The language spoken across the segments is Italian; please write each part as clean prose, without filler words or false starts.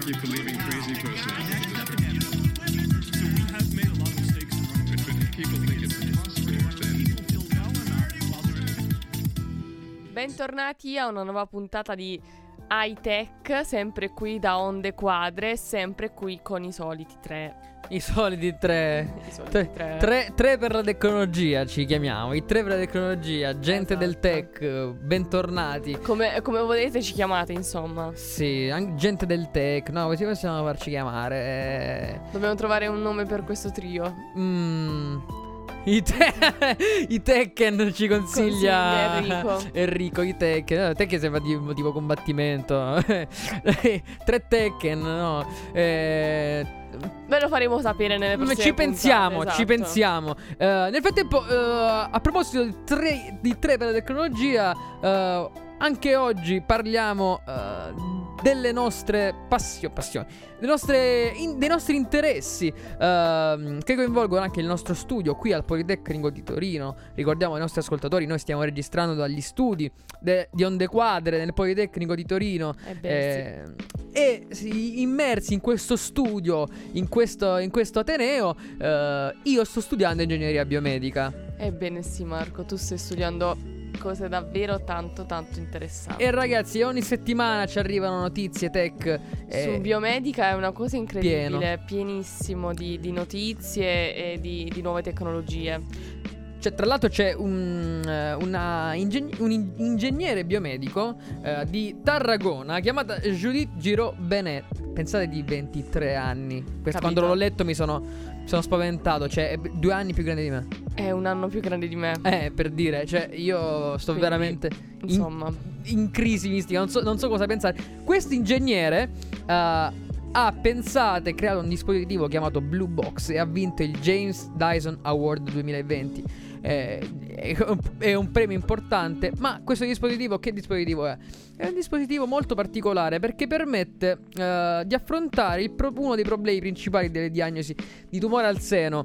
keep believing crazy person. So we have made a lot of mistakes. But people think it's impossible, then... Bentornati a una nuova puntata di High Tech, sempre qui da Onde Quadre, sempre qui con i soliti tre. I soliti tre. Tre per la tecnologia ci chiamiamo. I tre per la tecnologia. Gente del tech. Bentornati. Come volete ci chiamate, insomma. Sì, gente del tech. No, così possiamo farci chiamare. Dobbiamo trovare un nome per questo trio. I Tekken ci consiglia Enrico. I Tekken. Tekken sembra di tipo combattimento. Tre Tekken, no? Ve lo faremo sapere nelle prossime Ci pensiamo, puntate, ci pensiamo. Nel frattempo, a proposito di tre per la tecnologia, anche oggi parliamo delle nostre passioni, dei nostri interessi, che coinvolgono anche il nostro studio qui al Politecnico di Torino. Ricordiamo ai nostri ascoltatori, noi stiamo registrando dagli studi di Onde Quadre nel Politecnico di Torino, e immersi in questo studio, in questo ateneo, io sto studiando ingegneria biomedica. Ebbene sì, Marco, tu stai studiando cose davvero tanto interessanti. E ragazzi, ogni settimana ci arrivano notizie tech su biomedica. È una cosa incredibile, pienissimo di notizie e di nuove tecnologie. Cioè, tra l'altro c'è un ingegnere biomedico di Tarragona chiamata Judith Giraud-Benet. Pensate, di 23 anni. Quando l'ho letto mi sono spaventato. Cioè, è 2 anni più grande di me. È un anno più grande di me. Per dire, cioè, io sto veramente in crisi mistica. Non so cosa pensare. Questo ingegnere ha pensato e creato un dispositivo chiamato Blue Box e ha vinto il James Dyson Award 2020. È un premio importante. Ma questo dispositivo, che dispositivo è? È un dispositivo molto particolare perché permette di affrontare uno dei problemi principali delle diagnosi di tumore al seno,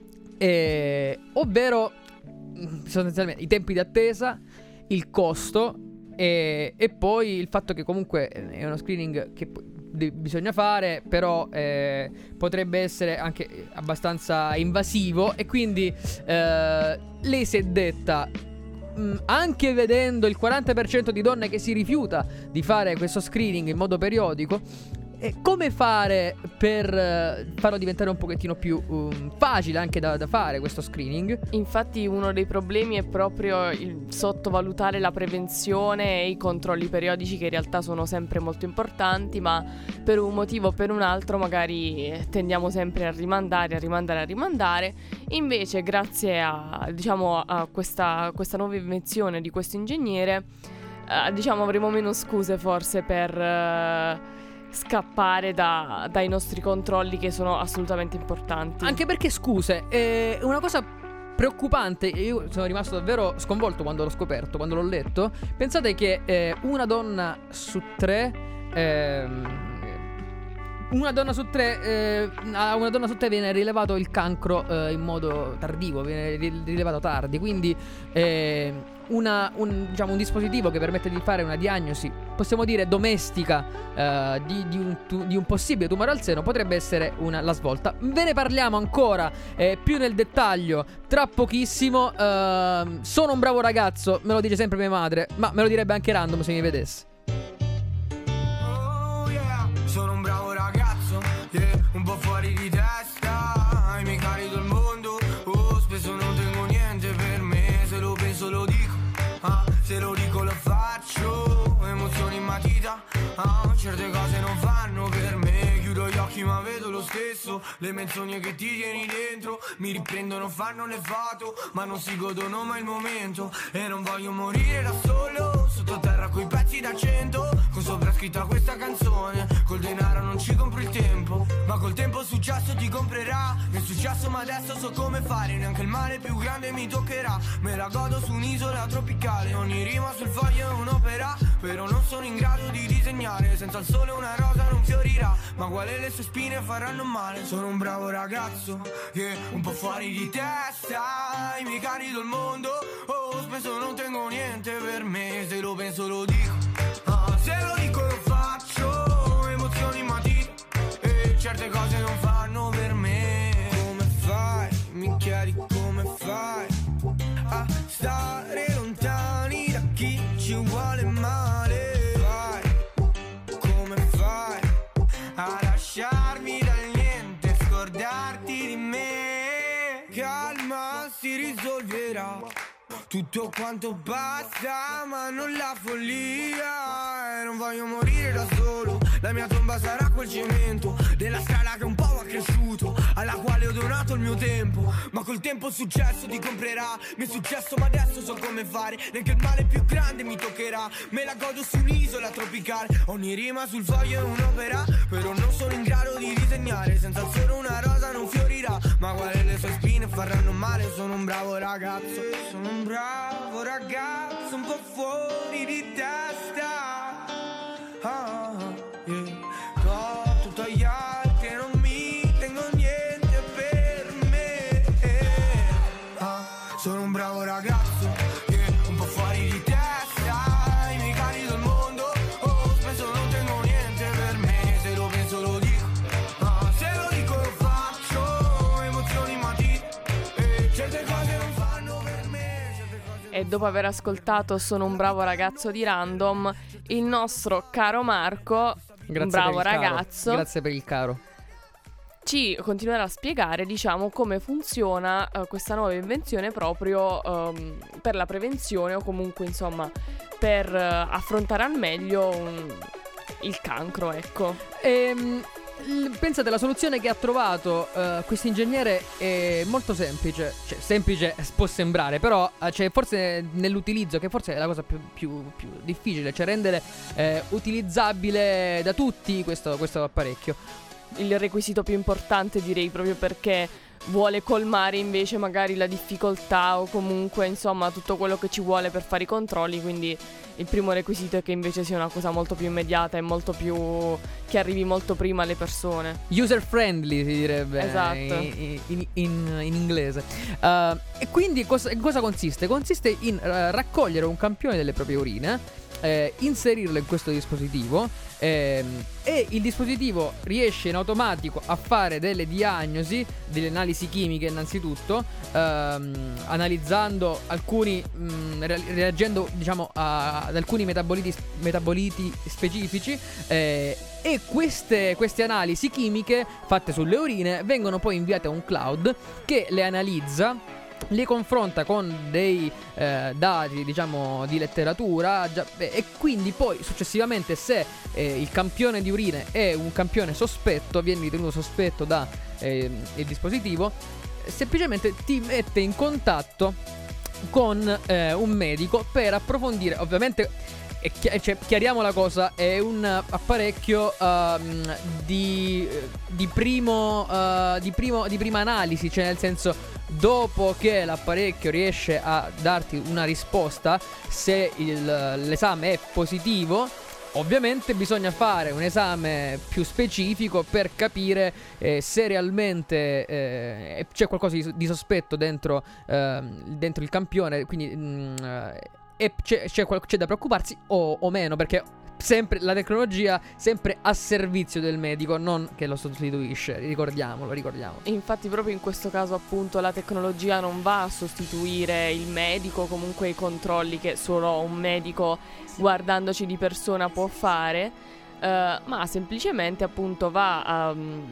ovvero sostanzialmente i tempi di attesa, il costo e poi il fatto che comunque è uno screening che bisogna fare, però potrebbe essere anche abbastanza invasivo, e quindi lei si è detta, anche vedendo il 40% di donne che si rifiuta di fare questo screening in modo periodico, come fare per farlo diventare un pochettino più facile anche da fare questo screening. Infatti uno dei problemi è proprio il sottovalutare la prevenzione e i controlli periodici, che in realtà sono sempre molto importanti, ma per un motivo o per un altro magari tendiamo sempre a rimandare. Invece, grazie a questa nuova invenzione di questo ingegnere, avremo meno scuse forse per scappare dai nostri controlli, che sono assolutamente importanti. Anche perché, scuse, è una cosa preoccupante. Io sono rimasto davvero sconvolto quando l'ho scoperto, quando l'ho letto. Pensate che una donna su tre a una donna su tre viene rilevato il cancro in modo tardivo, viene rilevato tardi. Quindi un dispositivo che permette di fare una diagnosi, possiamo dire domestica, di un possibile tumore al seno potrebbe essere la svolta. Ve ne parliamo ancora più nel dettaglio tra pochissimo. Sono un bravo ragazzo, me lo dice sempre mia madre, ma me lo direbbe anche Random se mi vedesse. Oh yeah, sono un bravo ragazzo, un po' fuori di testa, mi carico il mondo, spesso non tengo niente per me, se lo penso lo dico, se lo dico lo faccio, emozioni in matita, certe cose non fanno per me, chiudo gli occhi ma vedo lo stesso, le menzogne che ti tieni dentro, mi riprendono, fanno le foto, ma non si godono mai il momento, e non voglio morire da solo, sottoterra coi pezzi da 100, con sopra scritta questa canzone, col denaro non ci compro il tempo, ma col tempo il successo ti comprerà, è successo ma adesso so come fare, neanche il male più grande mi toccherà, me la godo su un'isola tropicale, ogni rima sul foglio è un'opera, però non sono in grado di disegnare, senza il sole una rosa non fiorirà, ma quale le sue spine faranno male, sono un bravo ragazzo, un po' fuori di testa, mi carico il mondo, spesso non tengo niente per me, se lo penso lo dico, se lo dico lo faccio, emozioni in matita, Tutto quanto basta, ma non la follia. E non voglio morire da solo. La mia tomba sarà quel cemento della strada che un po' ha cresciuto, alla quale ho donato il mio tempo. Ma col tempo il successo ti comprerà. Mi è successo ma adesso so come fare. Neanche il male più grande mi toccherà. Me la godo su un'isola tropicale. Ogni rima sul foglio è un'opera, però non sono in grado di disegnare. Senza solo una rosa non fiorirà. Ma quale le sue spine faranno male. Sono un bravo ragazzo, sono un bravo ragazzo, un po' fuori di testa. Ho tutto agli altri e non mi tengo niente per me. Sono un bravo ragazzo, un po' fuori di testa. I miei cari del mondo, spesso non tengo niente per me. Se lo penso lo dico, se lo dico lo faccio. Emozioni matite, certe cose non fanno per me, certe cose. E dopo aver ascoltato Sono un bravo ragazzo di Random, il nostro caro Marco, un bravo ragazzo, Grazie per il caro. ci continuerà a spiegare, diciamo, come funziona questa nuova invenzione proprio per la prevenzione, o comunque, insomma, per affrontare al meglio il cancro, ecco. Pensate, la soluzione che ha trovato questo ingegnere è molto semplice. Cioè, semplice può sembrare, però cioè, forse nell'utilizzo, che forse è la cosa più difficile, cioè rendere utilizzabile da tutti questo apparecchio. Il requisito più importante, direi, proprio perché vuole colmare invece magari la difficoltà, o comunque, insomma, tutto quello che ci vuole per fare i controlli. Quindi il primo requisito è che invece sia una cosa molto più immediata e molto più, che arrivi molto prima alle persone. User friendly si direbbe. Esatto. in inglese. E quindi cosa consiste? Consiste in raccogliere un campione delle proprie urine, inserirlo in questo dispositivo, e il dispositivo riesce in automatico a fare delle diagnosi, delle analisi chimiche innanzitutto, analizzando alcuni, reagendo, diciamo, ad alcuni metaboliti specifici, e queste analisi chimiche fatte sulle urine vengono poi inviate a un cloud che le analizza, le confronta con dei dati, diciamo, di letteratura e quindi poi successivamente, se il campione di urine è un campione sospetto, viene ritenuto sospetto da il dispositivo, semplicemente ti mette in contatto con un medico per approfondire. Ovviamente, chiariamo la cosa, è un apparecchio di prima analisi, cioè nel senso, dopo che l'apparecchio riesce a darti una risposta, se l'esame è positivo, ovviamente bisogna fare un esame più specifico per capire se realmente c'è qualcosa di sospetto dentro il campione, quindi c'è da preoccuparsi o meno, perché sempre la tecnologia sempre a servizio del medico, non che lo sostituisce, ricordiamolo. Infatti proprio in questo caso, appunto, la tecnologia non va a sostituire il medico, comunque i controlli che solo un medico guardandoci di persona può fare, ma semplicemente, appunto, va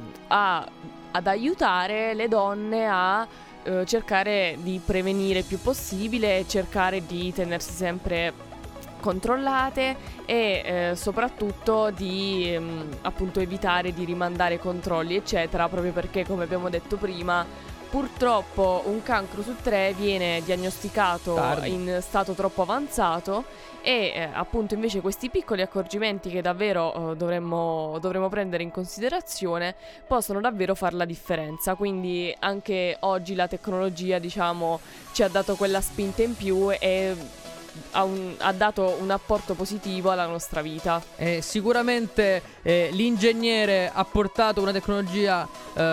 ad aiutare le donne a cercare di prevenire il più possibile, cercare di tenersi sempre controllate e soprattutto di appunto evitare di rimandare controlli, eccetera, proprio perché, come abbiamo detto prima, purtroppo un cancro su 3 viene diagnosticato in stato troppo avanzato, e appunto invece questi piccoli accorgimenti che davvero dovremmo prendere in considerazione possono davvero fare la differenza. Quindi anche oggi la tecnologia, diciamo, ci ha dato quella spinta in più e ha dato un apporto positivo alla nostra vita. Sicuramente l'ingegnere ha portato una tecnologia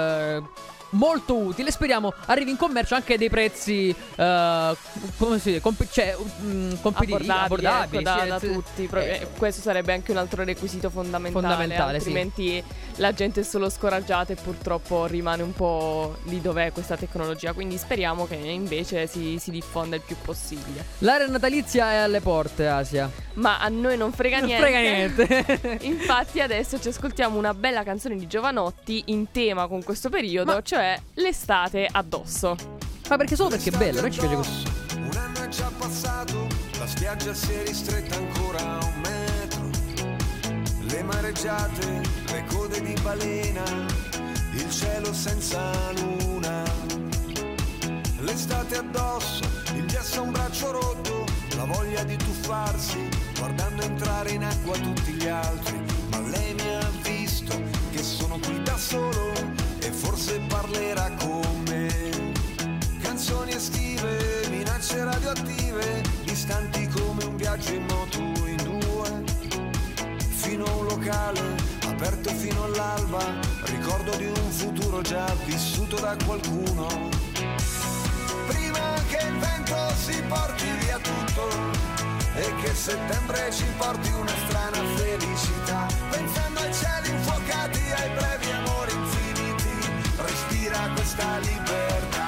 molto utile. Speriamo arrivi in commercio anche a dei prezzi come si dice, competitivi, abbordabili, ecco, da tutti. Questo sarebbe anche un altro requisito fondamentale, altrimenti la gente è solo scoraggiata e purtroppo rimane un po' lì dov'è questa tecnologia. Quindi speriamo che invece si diffonda il più possibile. L'area natalizia è alle porte, Asia, ma a noi non frega niente. Infatti adesso ci ascoltiamo una bella canzone di Jovanotti in tema con questo periodo, cioè l'estate addosso. Ma perché solo perché è bella, a me ci piace così. Un anno e già passato, la spiaggia si è ristretta ancora a 1 metro. Le mareggiate, le code di balena, il cielo senza luna. L'estate addosso, il gesso a un braccio rotto, la voglia di tuffarsi, guardando entrare in acqua tutti gli altri. Ma lei mi ha visto che sono qui da solo e forse parlerà con me. Canzoni estive, minacce radioattive, distanti come un viaggio in moto in 2. Fino a un locale, aperto fino all'alba, ricordo di un futuro già vissuto da qualcuno. Prima che il vento si porti via tutto e che settembre ci porti una strana felicità, pensando ai cieli infuocati, ai brevi amori infiniti, respira questa libertà.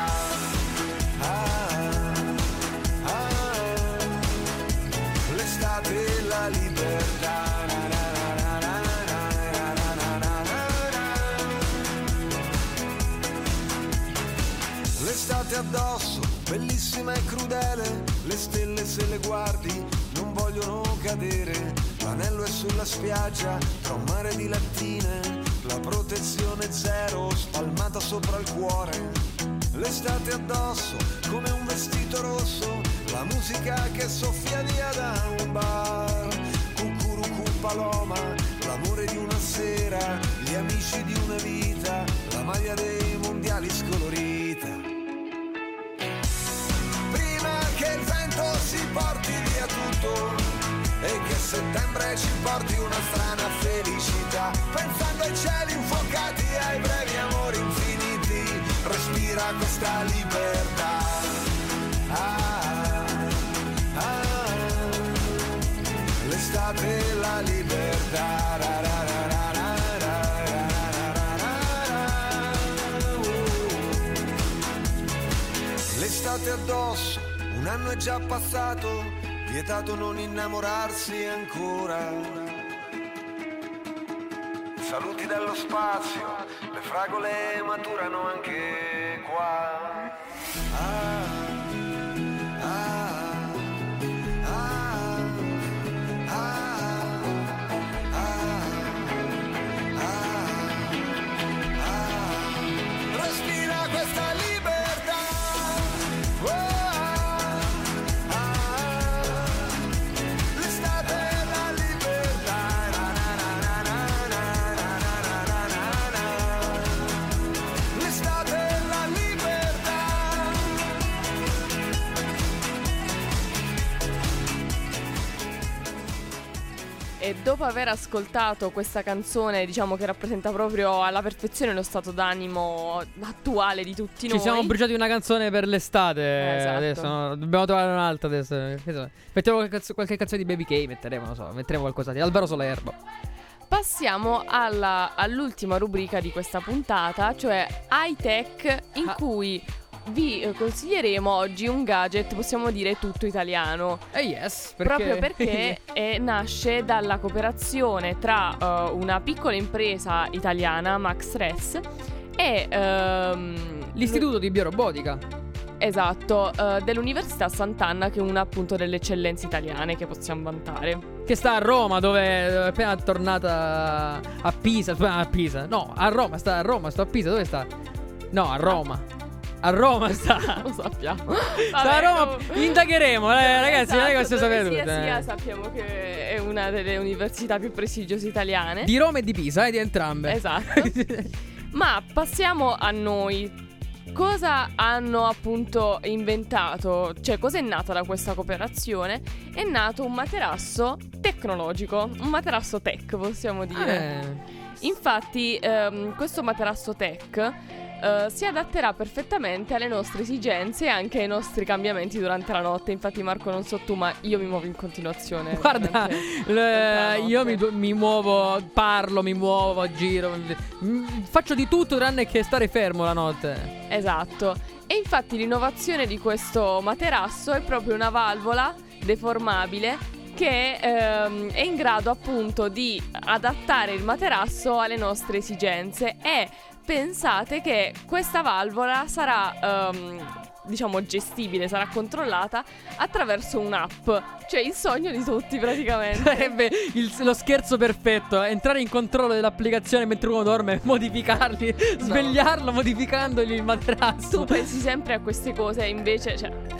L'estate e la libertà. L'estate addosso, bellissima e crudele, le stelle se le guardi non vogliono cadere. L'anello è sulla spiaggia, tra un mare di lattine, la protezione zero spalmata sopra il cuore. L'estate addosso, come un vestito rosso, la musica che soffia via da un bar. Cucurucu paloma, l'amore di una sera, gli amici di una vita, la maglia dei mondiali scolorita. Prima che il vento si porti via tutto e che settembre ci porti una strana felicità, pensando ai cieli infuocati, ai brevi amori infiniti, respira questa libertà. L'estate e la libertà. L'estate addosso, un anno è già passato, vietato non innamorarsi ancora. Saluti dallo spazio, le fragole maturano anche qua. Respira questa libertà. L'estate e la libertà. L'estate e la libertà. E dopo aver ascoltato questa canzone, diciamo che rappresenta proprio alla perfezione lo stato d'animo attuale di tutti noi. Ci siamo bruciati una canzone per l'estate. Esatto. Adesso no, dobbiamo trovare un'altra adesso. Mettiamo qualche canzone di Baby K, metteremo, non so, metteremo qualcosa di Albero Solerbo. Passiamo all'ultima rubrica di questa puntata, cioè High Tech, in cui vi consiglieremo oggi un gadget, possiamo dire tutto italiano. Yes, perché? Proprio perché nasce dalla cooperazione tra una piccola impresa italiana, MaxRes, e l'Istituto di Biorobotica. Esatto, dell'Università Sant'Anna, che è una appunto delle eccellenze italiane che possiamo vantare. Che sta a Roma, dove è appena tornata a Pisa. A Pisa, no, a Roma, sta a Roma, sto a Pisa, dove sta? No, a Roma. A Roma sta. Lo sappiamo. Sta a Roma, indagheremo, ragazzi, non è che esatto, si sapete sia, tutto. sia, sappiamo che è una delle università più prestigiose italiane. Di Roma e di Pisa, di entrambe. Esatto. Ma passiamo a noi. Cosa hanno appunto inventato? Cioè, cosa è nata da questa cooperazione? È nato un materasso tecnologico, un materasso tech, possiamo dire. Infatti, questo materasso tech si adatterà perfettamente alle nostre esigenze e anche ai nostri cambiamenti durante la notte. Infatti, Marco, non so tu, ma io mi muovo in continuazione. Guarda, io mi muovo, parlo, mi muovo, giro, faccio di tutto tranne che stare fermo la notte. Esatto. E infatti l'innovazione di questo materasso è proprio una valvola deformabile che è in grado appunto di adattare il materasso alle nostre esigenze. E pensate che questa valvola sarà diciamo gestibile, sarà controllata attraverso un'app. Cioè il sogno di tutti praticamente. Sarebbe lo scherzo perfetto, entrare in controllo dell'applicazione mentre uno dorme, modificarli, svegliarlo modificandogli il materasso. Tu pensi sempre a queste cose, invece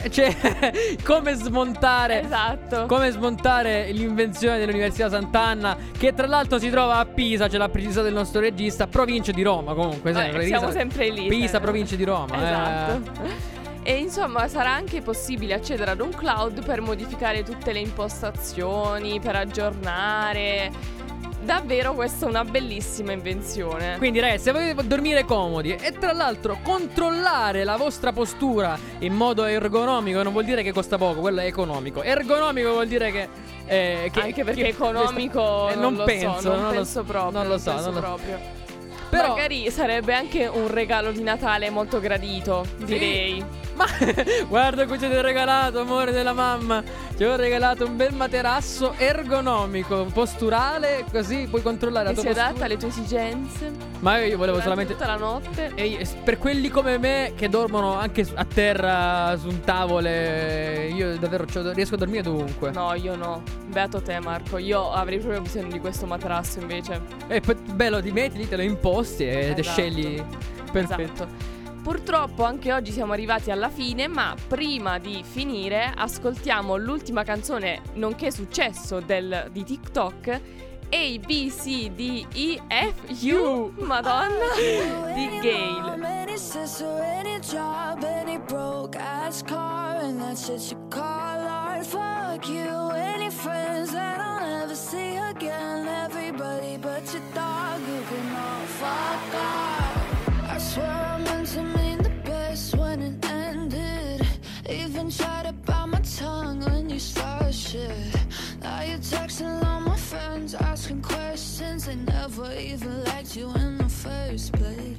Cioè, come smontare. Esatto. Come smontare l'invenzione dell'Università Sant'Anna, che tra l'altro si trova a Pisa, c'è la precisa del nostro regista, provincia di Roma comunque. Siamo sempre lì. Pisa, provincia di Roma. Esatto. E insomma sarà anche possibile accedere ad un cloud per modificare tutte le impostazioni, per aggiornare. Davvero questa è una bellissima invenzione. Quindi ragazzi, se volete dormire comodi e tra l'altro controllare la vostra postura in modo ergonomico, non vuol dire che costa poco, quello è economico. Ergonomico vuol dire che anche perché economico non lo penso, so, non lo penso so, proprio. non lo so, penso non lo so. proprio. Però magari sarebbe anche un regalo di Natale molto gradito, direi. Ma guarda cosa ti ho regalato, amore della mamma. Ti ho regalato un bel materasso ergonomico, posturale, così puoi controllare la Che tua si postura. adatta alle tue esigenze. Ma io volevo durante solamente tutta la notte. E per quelli come me che dormono anche a terra su un tavolo, io davvero riesco a dormire dovunque. No, io no. Beato te, Marco. Io avrei proprio bisogno di questo materasso invece. E poi bello, ti metti lì, te lo imposti e te Esatto. scegli. Perfetto. Esatto. Purtroppo anche oggi siamo arrivati alla fine, ma prima di finire ascoltiamo l'ultima canzone nonché successo di TikTok, A, B, C, D, E, F, U, Madonna, di Gale. Any sister, any job, any broke ass car, and that's it you call art. Fuck you, any friends that I'll never see again. Everybody but your dog, you can all fuck off. I swear I meant to mean the best when it ended. Even tried to bite my tongue when you started shit. Now you're texting all my friends, asking questions. They never even liked you in the first place.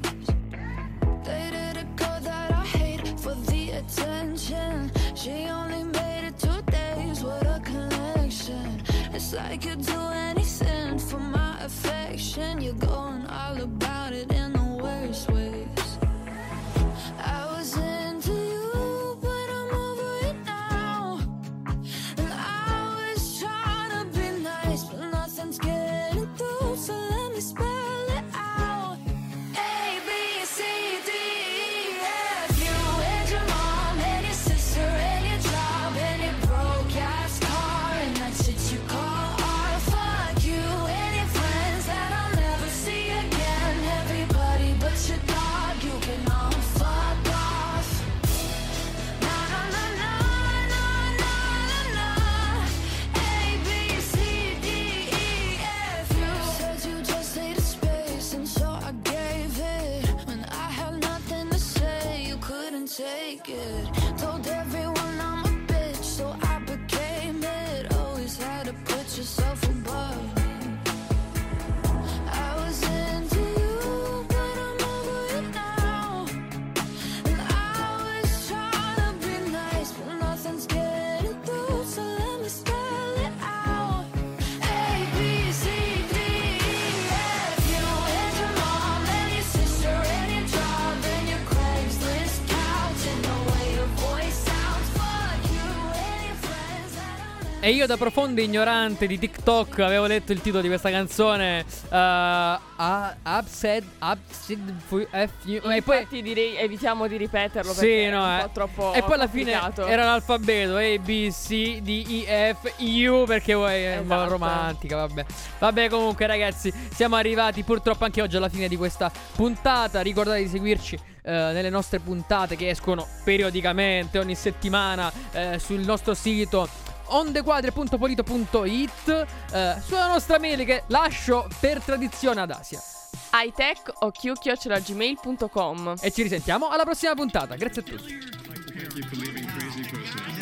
Dated a girl that I hate for the attention. She only made it 2 days with a connection. It's like you'd do anything for my affection. You're going all about it in the worst ways. I was into you, but I'm over it now. And I was trying to be nice, but nothing's getting through. So let me spell it out. A, B, C, D, E, F, U. And your mom, and your sister, and your job, and your broke ass car, and that's it you call art. Fuck you, and your friends that I'll never see again. Everybody but your dog, you can all fuck off. Na na na na na na na na. A, B, C, D, E, F, U. Said you just needed space, and so I gave it. When I had nothing to say, you couldn't take it. Told everyone I'm a bitch, so I became it. Always had to put yourself above me. I was into you, but I'm over it now. And I was trying to be nice, but nothing's getting through. So let me spell it out. A, B, C, D, E, F, U. And your mom, and your sister, and your job, and your Craigslist couch, and the way your voice sounds. Fuck you, and your friends that I'll never. E io da profondo ignorante di TikTok avevo letto il titolo di questa canzone, Upset F, e poi Infatti direi evitiamo di ripeterlo sì, perché no, è un po' troppo e poi alla fine complicato. era l'alfabeto A, B, C, D, E, F, U, perché poi è un po' Esatto. romantica, vabbè comunque ragazzi, siamo arrivati purtroppo anche oggi alla fine di questa puntata. Ricordate di seguirci nelle nostre puntate che escono periodicamente ogni settimana sul nostro sito ondequadre.polito.it, sulla nostra mail che lascio per tradizione ad Asia. hightech@gmail.com. E ci risentiamo alla prossima puntata. Grazie a tutti. Thank you for leaving Crazy Person.